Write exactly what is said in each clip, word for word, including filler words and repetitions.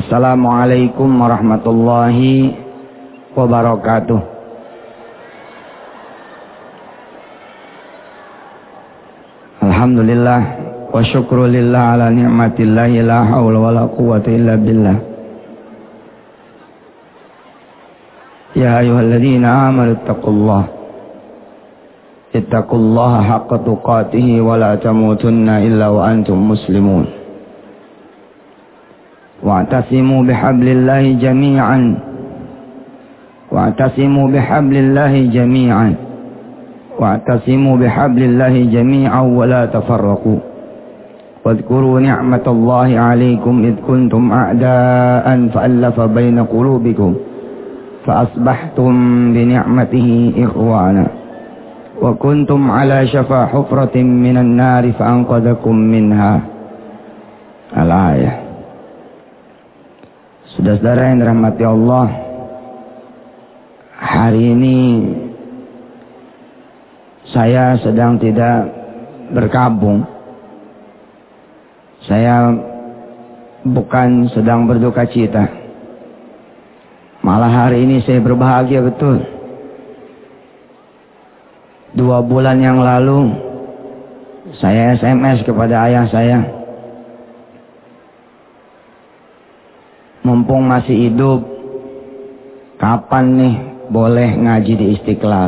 Assalamualaikum warahmatullahi wabarakatuh. Alhamdulillah wa syukrulillah ala ni'matillahi la hawla wa la quwwata illa billah. Ya ayyuhalladzina amanu ittaqullaha ittaqullaha haqqa tuqatih wa la tamutunna illa wa antum muslimun. Wa'tasimu bihablillahi jami'an Wa'tasimu bihablillahi jami'an Wa'tasimu bihablillahi jami'an wa la tafarraqu. Wadhkuru ni'matallahi 'alaikum id kuntum a'daan fa'alafa baina qulubikum fa'asbahtum bi ni'matihi ikhwana wa kuntum 'ala shafa hufratin minan nari fa'anqadhakum minha. Al-ayah. Saudara-saudara yang dirahmati Allah, hari ini saya sedang tidak berkabung. Saya bukan sedang berduka cita. Malah hari ini saya berbahagia betul. Dua bulan yang lalu saya S M S kepada ayah saya. Mumpung masih hidup, kapan nih boleh ngaji di Istiqlal?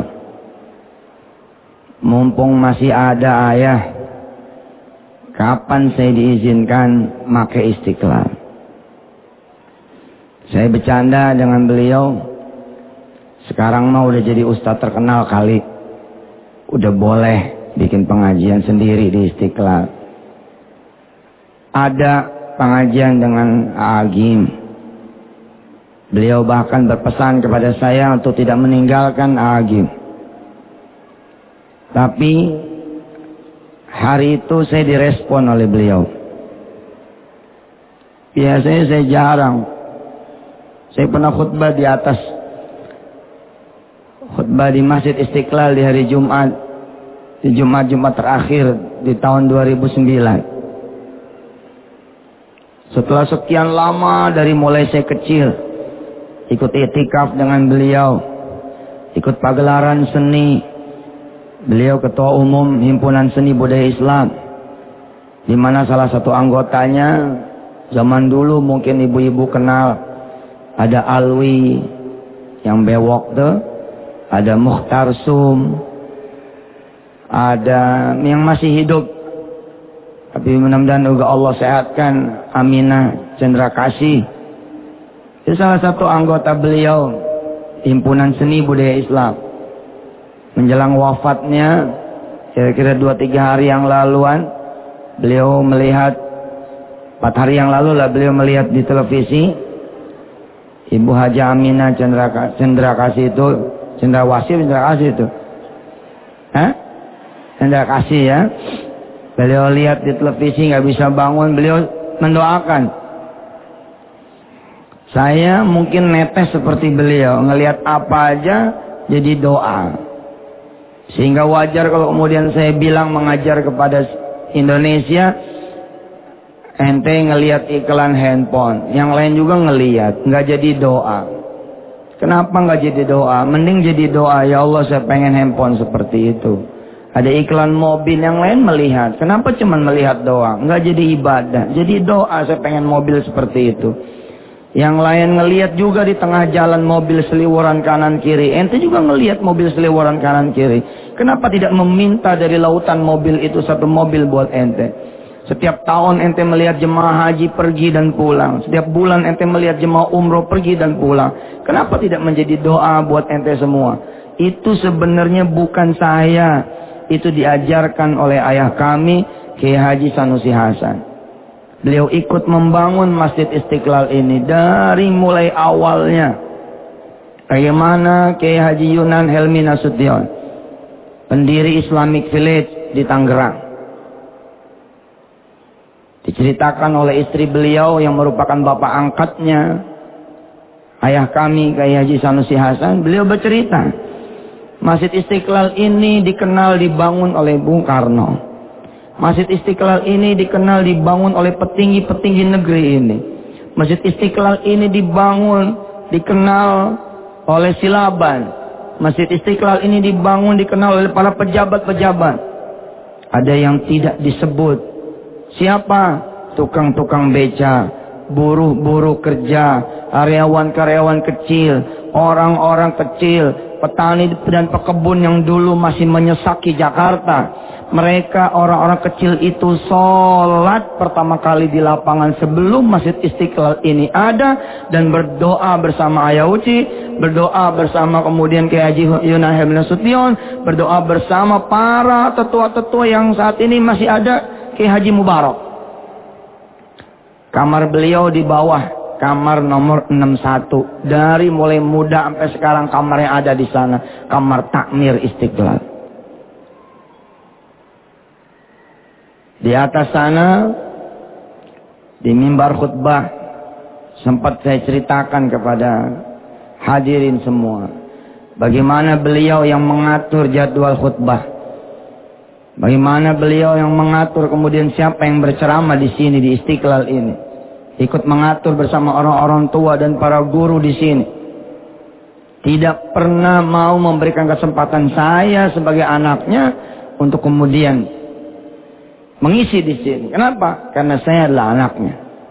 Mumpung masih ada ayah, kapan saya diizinkan pakai Istiqlal? Saya bercanda dengan beliau, sekarang mah udah jadi ustadz terkenal kali, udah boleh bikin pengajian sendiri di Istiqlal. Ada pengajian dengan Agim. Beliau bahkan berpesan kepada saya untuk tidak meninggalkan Agim. Tapi hari itu saya direspon oleh beliau. Biasanya saya jarang. Saya pernah khutbah di atas, khutbah di Masjid Istiqlal di hari Jumat, di Jumat-Jumat terakhir di tahun dua ribu sembilan. Setelah sekian lama dari mulai saya kecil ikut i'tikaf dengan beliau, ikut pagelaran seni. Beliau ketua umum Himpunan Seni Budaya Islam, di mana salah satu anggotanya zaman dulu mungkin ibu-ibu kenal, ada Alwi yang bewok tuh, ada Mukhtar Sum, ada yang masih hidup tapi mudah-mudahan juga Allah sehatkan, Aminah Cendra Kasih. Itu salah satu anggota beliau Himpunan Seni Budaya Islam. Menjelang wafatnya kira-kira dua tiga hari yang laluan, beliau melihat, empat hari yang lalu lah beliau melihat di televisi Ibu Haji Aminah Cendra, Cendra Kasih itu, Cendra Wasih, Cendra Kasih itu, Hah? Cendra Kasih ya. Beliau lihat di televisi nggak bisa bangun, beliau mendoakan. Saya mungkin netes seperti beliau, ngelihat apa aja jadi doa. Sehingga wajar kalau kemudian saya bilang mengajar kepada Indonesia, ente ngelihat iklan handphone, yang lain juga ngelihat, nggak jadi doa. Kenapa nggak jadi doa? Mending jadi doa, ya Allah saya pengen handphone seperti itu. Ada iklan mobil, yang lain melihat. Kenapa cuma melihat doang? Nggak jadi ibadah. Jadi doa, saya pengen mobil seperti itu. Yang lain ngelihat juga di tengah jalan mobil seliweran kanan kiri. Ente juga ngelihat mobil seliweran kanan kiri. Kenapa tidak meminta dari lautan mobil itu satu mobil buat ente? Setiap tahun ente melihat jemaah haji pergi dan pulang. Setiap bulan ente melihat jemaah umroh pergi dan pulang. Kenapa tidak menjadi doa buat ente semua? Itu sebenarnya bukan saya. Itu diajarkan oleh ayah kami, Kiai Haji Sanusi Hasan. Beliau ikut membangun Masjid Istiqlal ini dari mulai awalnya. Bagaimana Kiai Haji Yunan Helmi Nasution, pendiri Islamic Village di Tangerang. Diceritakan oleh istri beliau yang merupakan bapak angkatnya ayah kami, Kiai Haji Sanusi Hasan. Beliau bercerita, Masjid Istiqlal ini dikenal dibangun oleh Bung Karno. Masjid Istiqlal ini dikenal dibangun oleh petinggi-petinggi negeri ini. Masjid Istiqlal ini dibangun, dikenal oleh Silaban. Masjid Istiqlal ini dibangun, dikenal oleh para pejabat-pejabat. Ada yang tidak disebut. Siapa? Tukang-tukang beca, buruh-buruh kerja, karyawan-karyawan kecil, orang-orang kecil, petani dan pekebun yang dulu masih menyesaki Jakarta. Mereka orang-orang kecil itu sholat pertama kali di lapangan sebelum Masjid Istiqlal ini ada, dan berdoa bersama Ayauci, berdoa bersama kemudian Kiai Haji Yunah bin Nasution, berdoa bersama para tetua-tetua yang saat ini masih ada, Kiai Haji Mubarak. Kamar beliau di bawah, kamar nomor enam puluh satu. Dari mulai muda sampai sekarang kamarnya ada di sana, kamar takmir Istiqlal. Di atas sana, di mimbar khutbah, sempat saya ceritakan kepada hadirin semua, bagaimana beliau yang mengatur jadwal khutbah, bagaimana beliau yang mengatur kemudian siapa yang berceramah di sini di Istiqlal ini, ikut mengatur bersama orang-orang tua dan para guru di sini. Tidak pernah mau memberikan kesempatan saya sebagai anaknya untuk kemudian mengisi di sini. Kenapa? Karena saya adalah anaknya.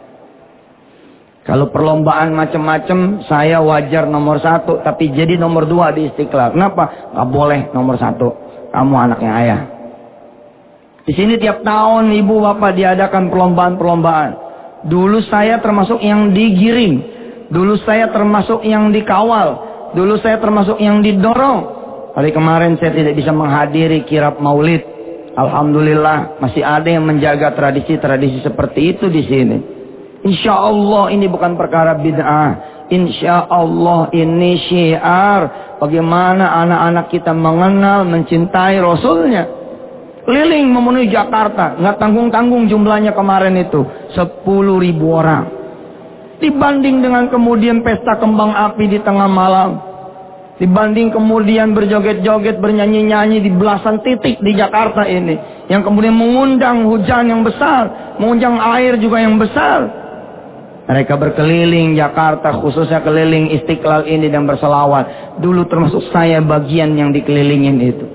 Kalau perlombaan macam-macam, saya wajar nomor satu, tapi jadi nomor dua di Istiqlal. Kenapa? Gak boleh nomor satu. Kamu anaknya ayah. Di sini tiap tahun ibu bapak diadakan perlombaan-perlombaan. Dulu saya termasuk yang digiring. Dulu saya termasuk yang dikawal. Dulu saya termasuk yang didorong. Hari kemarin saya tidak bisa menghadiri kirab maulid. Alhamdulillah masih ada yang menjaga tradisi-tradisi seperti itu di sini. Insya Allah ini bukan perkara bid'ah. Insya Allah ini syiar bagaimana anak-anak kita mengenal, mencintai Rasulnya. Keliling memenuhi Jakarta, nggak tanggung-tanggung jumlahnya kemarin itu sepuluh ribu orang. Dibanding dengan kemudian pesta kembang api di tengah malam. Dibanding kemudian berjoget-joget, bernyanyi-nyanyi di belasan titik di Jakarta ini. Yang kemudian mengundang hujan yang besar. Mengundang air juga yang besar. Mereka berkeliling Jakarta, khususnya keliling Istiqlal ini dan berselawat. Dulu termasuk saya bagian yang dikelilingin itu.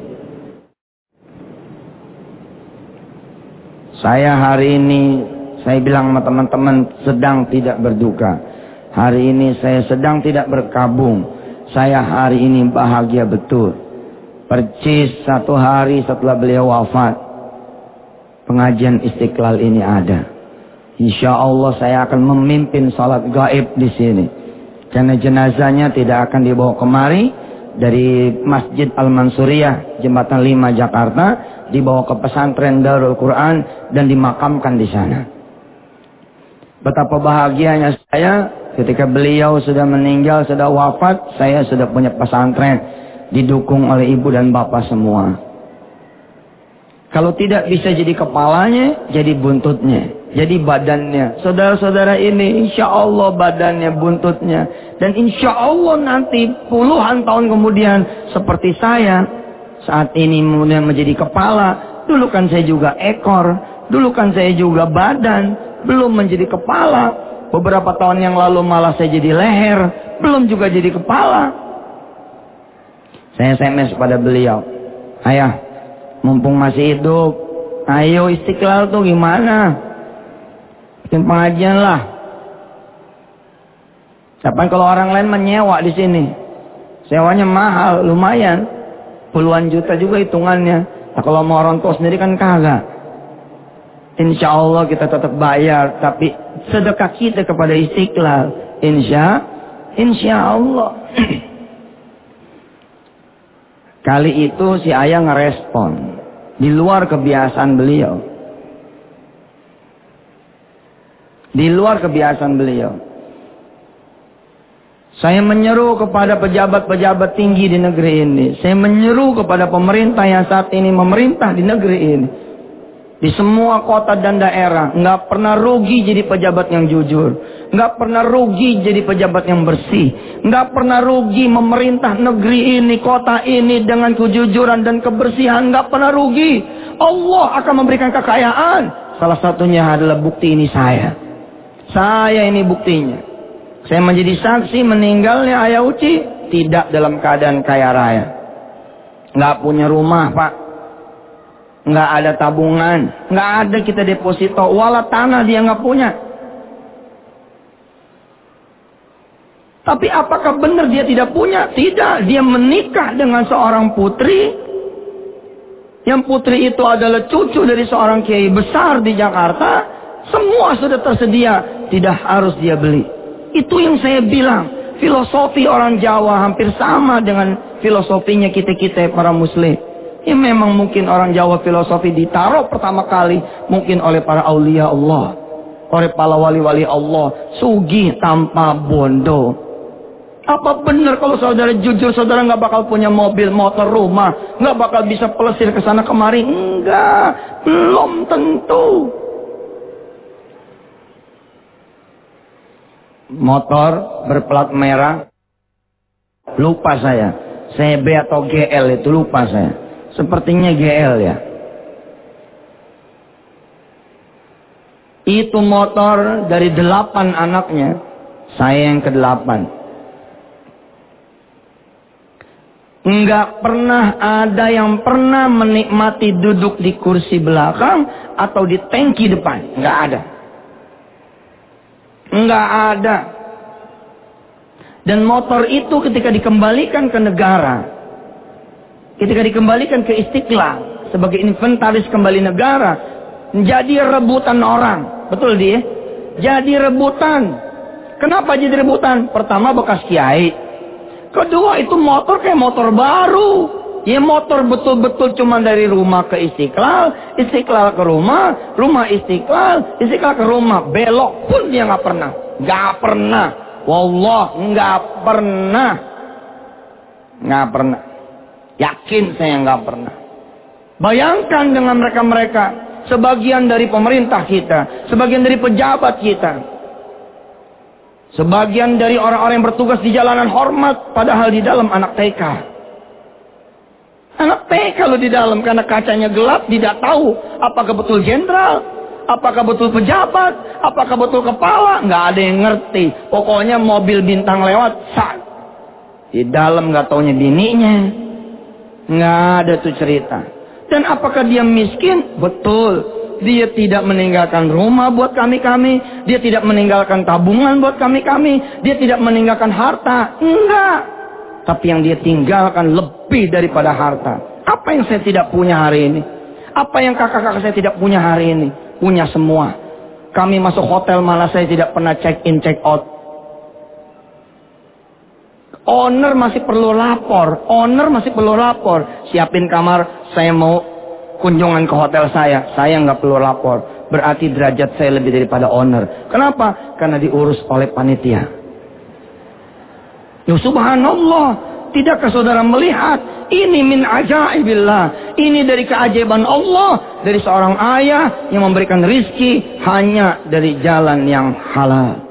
Saya hari ini, saya bilang sama teman-teman, sedang tidak berduka. Hari ini saya sedang tidak berkabung. Saya hari ini bahagia betul. Percis satu hari setelah beliau wafat, pengajian Istiqlal ini ada. Insya Allah saya akan memimpin salat gaib di sini. Karena jenazahnya tidak akan dibawa kemari dari Masjid Al-Mansuriyah, Jembatan lima Jakarta, dibawa ke pesantren Darul Quran dan dimakamkan di sana. Betapa bahagianya saya ketika beliau sudah meninggal, sudah wafat, saya sudah punya pesantren, didukung oleh ibu dan bapak semua. Kalau tidak bisa jadi kepalanya, jadi buntutnya, jadi badannya. Saudara-saudara ini, insya Allah badannya, buntutnya. Dan insya Allah nanti puluhan tahun kemudian, seperti saya, saat ini kemudian menjadi kepala. Dulu kan saya juga ekor, dulu kan saya juga badan, belum menjadi kepala. Beberapa tahun yang lalu malah saya jadi leher, belum juga jadi kepala. Saya S M S pada beliau, ayah, mumpung masih hidup, ayo Istiqlal tuh gimana? Bikin pengajian lah. Kapan kalau orang lain menyewa di sini, sewanya mahal, lumayan, puluhan juta juga hitungannya. Nah, kalau mau orang tua sendiri kan kagak. Insya Allah kita tetap bayar, tapi sedekah kita kepada Istiqlal, insya, insya Allah. Kali itu si ayah ngerespon di luar kebiasaan beliau, di luar kebiasaan beliau. Saya menyeru kepada pejabat-pejabat tinggi di negeri ini, saya menyeru kepada pemerintah yang saat ini memerintah di negeri ini. Di semua kota dan daerah, nggak pernah rugi jadi pejabat yang jujur, nggak pernah rugi jadi pejabat yang bersih, nggak pernah rugi memerintah negeri ini, kota ini dengan kejujuran dan kebersihan, nggak pernah rugi. Allah akan memberikan kekayaan. Salah satunya adalah bukti ini saya. Saya ini buktinya. Saya menjadi saksi meninggalnya Ayah Uci tidak dalam keadaan kaya raya. Nggak punya rumah, Pak. Nggak ada tabungan. Nggak ada kita deposito. Walau tanah dia nggak punya. Tapi apakah benar dia tidak punya? Tidak. Dia menikah dengan seorang putri. Yang putri itu adalah cucu dari seorang kiai besar di Jakarta. Semua sudah tersedia. Tidak harus dia beli. Itu yang saya bilang. Filosofi orang Jawa hampir sama dengan filosofinya kita-kita para muslim. Ya memang mungkin orang Jawa filosofi ditaruh pertama kali. Mungkin oleh para aulia Allah. Oleh para wali-wali Allah. Sugih tanpa bondo. Apa benar kalau saudara jujur, saudara nggak bakal punya mobil, motor, rumah, nggak bakal bisa pelesir ke sana kemari? Enggak, belum tentu. Motor berplat merah, lupa saya. C B atau G L itu lupa saya. Sepertinya G L ya. Itu motor dari delapan anaknya, saya yang kedelapan. Enggak pernah ada yang pernah menikmati duduk di kursi belakang atau di tangki depan. Enggak ada. Enggak ada. Dan motor itu ketika dikembalikan ke negara, ketika dikembalikan ke Istiqlal sebagai inventaris kembali negara, menjadi rebutan orang. Betul dia? Jadi rebutan. Kenapa jadi rebutan? Pertama bekas kiai. Kedua itu motor kayak motor baru. Ya motor betul-betul cuma dari rumah ke Istiqlal, Istiqlal ke rumah, rumah Istiqlal, Istiqlal ke rumah. Belok pun dia nggak pernah. Nggak pernah. Wallah nggak pernah. Nggak pernah. Yakin saya nggak pernah. Bayangkan dengan mereka-mereka. Sebagian dari pemerintah kita. Sebagian dari pejabat kita. Sebagian dari orang-orang yang bertugas di jalanan hormat, padahal di dalam anak T K. Anak T K kalau di dalam karena kacanya gelap, tidak tahu apakah betul jenderal, apakah betul pejabat, apakah betul kepala, nggak ada yang ngerti. Pokoknya mobil bintang lewat, sak. Di dalam nggak taunya bininya, nggak ada tuh cerita. Dan apakah dia miskin? Betul. Dia tidak meninggalkan rumah buat kami-kami. Dia tidak meninggalkan tabungan buat kami-kami. Dia tidak meninggalkan harta. Enggak. Tapi yang dia tinggalkan lebih daripada harta. Apa yang saya tidak punya hari ini? Apa yang kakak-kakak saya tidak punya hari ini? Punya semua. Kami masuk hotel malah saya tidak pernah check in, check out. Owner masih perlu lapor. Owner masih perlu lapor. Siapin kamar, saya mau kunjungan ke hotel saya, saya nggak perlu lapor. Berarti derajat saya lebih daripada owner. Kenapa? Karena diurus oleh panitia. Ya subhanallah. Tidakkah saudara melihat? Ini min ajaibillah. Ini dari keajaiban Allah. Dari seorang ayah yang memberikan rizki hanya dari jalan yang halal.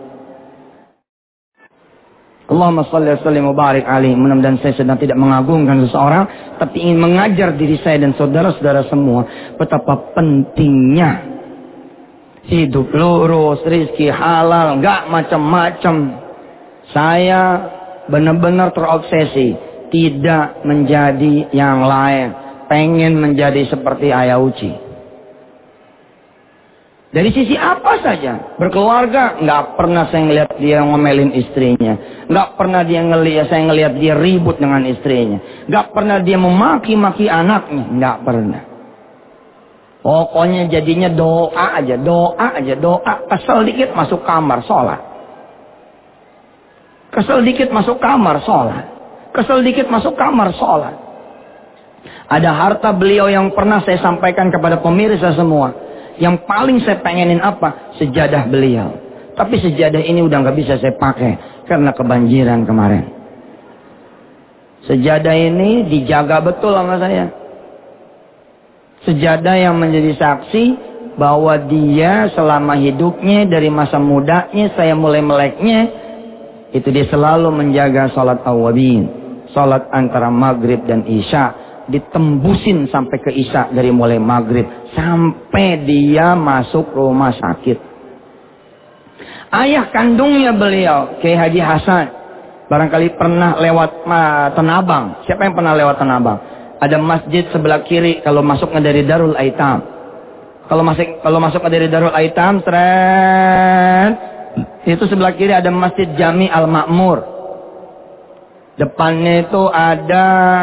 Allahumma salli wa sallim wa barik alaihi. Mudah-mudahan saya sedang tidak mengagungkan seseorang, tapi ingin mengajar diri saya dan saudara-saudara semua betapa pentingnya hidup lurus, rizki halal, nggak macam-macam. Saya benar-benar terobsesi tidak menjadi yang lain, pengen menjadi seperti Ayah Uci. Dari sisi apa saja, berkeluarga, nggak pernah saya ngelihat dia ngomelin istrinya, nggak pernah dia ngelihat saya ngelihat dia ribut dengan istrinya, nggak pernah dia memaki-maki anaknya, nggak pernah. Pokoknya jadinya doa aja, doa aja, doa. Kesel dikit masuk kamar sholat, kesel dikit masuk kamar sholat, kesel dikit masuk kamar sholat. Ada harta beliau yang pernah saya sampaikan kepada pemirsa semua. Yang paling saya pengenin apa? Sejadah beliau. Tapi sejadah ini udah nggak bisa saya pakai karena kebanjiran kemarin. Sejadah ini dijaga betul sama saya. Sejadah yang menjadi saksi bahwa dia selama hidupnya dari masa mudanya saya mulai meleknya, itu dia selalu menjaga sholat awabin, sholat antara maghrib dan isya. Ditembusin sampai ke isya dari mulai maghrib sampai dia masuk rumah sakit. Ayah kandungnya beliau, Kiai Haji Hasan, barangkali pernah lewat uh, Tanah Abang. Siapa yang pernah lewat Tanah Abang? Ada masjid sebelah kiri kalau masuknya dari Darul Aitam. Kalau masuk kalau masuknya dari Darul Aitam, tren, itu sebelah kiri ada Masjid Jami Al Makmur. Depannya itu ada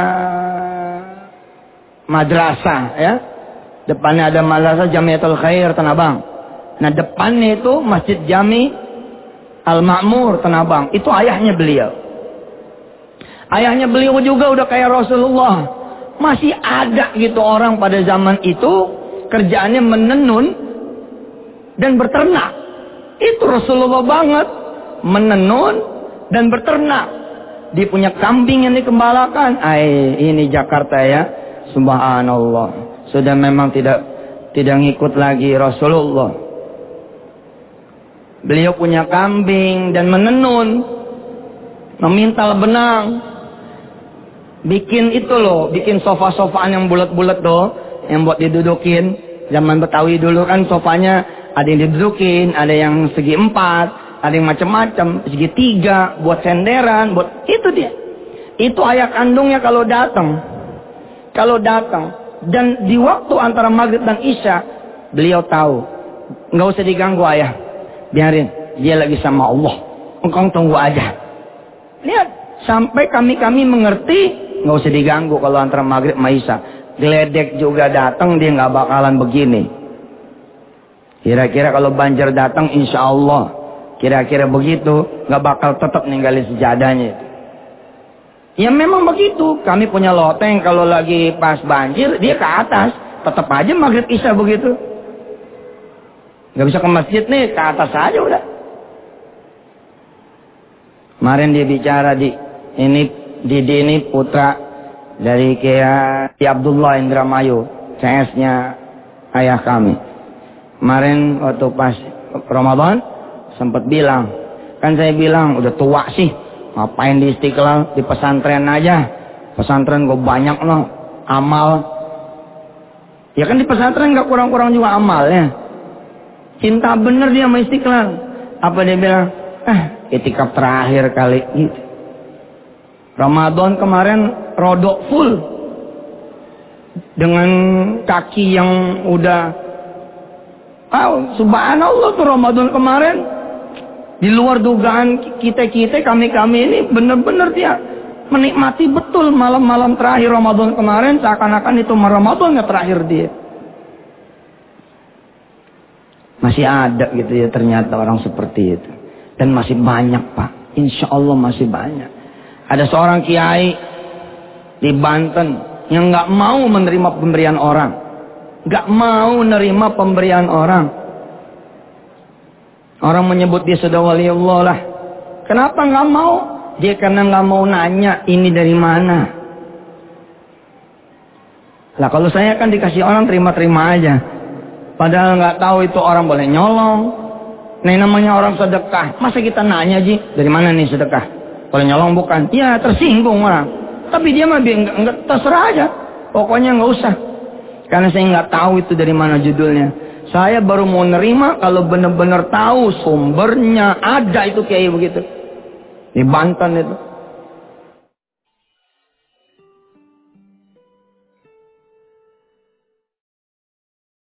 madrasah, ya. Depannya ada madrasah Jamiatul Khair Tanah Abang. Nah, depannya itu Masjid Jami Al Makmur Tanah Abang. Itu ayahnya beliau. Ayahnya beliau juga udah kayak Rasulullah. Masih ada gitu orang pada zaman itu kerjaannya menenun dan berternak. Itu Rasulullah banget, menenun dan berternak. Dia punya kambing yang dikembalakan. Ay, ini Jakarta ya, subhanallah. Sudah memang tidak tidak ngikut lagi Rasulullah. Beliau punya kambing dan menenun, memintal benang, bikin itu loh, bikin sofa-sofaan yang bulat-bulat tuh, yang buat didudukin. Zaman Betawi dulu kan sofanya ada yang didudukin, ada yang segi empat, ada yang macam-macam, segi tiga, buat senderan, buat itu dia. Itu ayah kandungnya kalau datang, kalau datang dan di waktu antara maghrib dan isya, beliau tahu, nggak usah diganggu ayah. Biarin, dia lagi sama Allah. Engkau tunggu aja. Lihat, sampai kami-kami mengerti, nggak usah diganggu kalau antara maghrib sama isya. Geledek juga datang, dia nggak bakalan begini. Kira-kira kalau banjir datang, insya Allah, kira-kira begitu, nggak bakal tetap ninggalin sejadahnya. Ya memang begitu. Kami punya loteng, kalau lagi pas banjir, dia ke atas. Tetap aja maghrib isya begitu. Gak bisa ke masjid nih, ke atas aja udah. Kemarin dia bicara di ini Didi ini putra dari Kiai Abdullah Indramayu, C S-nya ayah kami. Kemarin waktu pas Ramadan sempat bilang, kan saya bilang udah tua sih, ngapain di Istiqlal, di pesantren aja. Pesantren gue banyak loh amal. Ya kan di pesantren gak kurang-kurang juga amalnya. Cinta bener dia sama Istiqlal. Apa dia bilang? Ah, itikaf terakhir kali gitu. Ramadan kemarin rodok full. Dengan kaki yang udah, oh, subhanallah tuh Ramadan kemarin. Di luar dugaan kita-kita, kami-kami ini bener-bener dia menikmati betul malam-malam terakhir Ramadan kemarin. Seakan-akan itu Ramadan yang terakhir dia. Masih ada gitu ya ternyata orang seperti itu. Dan masih banyak Pak. Insya Allah masih banyak. Ada seorang kiai di Banten yang gak mau menerima pemberian orang. Gak mau menerima pemberian orang. Orang menyebut dia sudah waliullah lah. Kenapa gak mau? Dia karena gak mau nanya ini dari mana. Lah kalau saya kan dikasih orang terima-terima aja. Padahal nggak tahu itu orang boleh nyolong. Nah namanya orang sedekah. Masa kita nanya Ji, dari mana nih sedekah? Boleh nyolong bukan? Ya tersinggung orang. Tapi dia mah nggak, terserah aja. Pokoknya nggak usah. Karena saya nggak tahu itu dari mana judulnya. Saya baru mau nerima kalau benar-benar tahu sumbernya ada itu kayak begitu. Di Banten itu.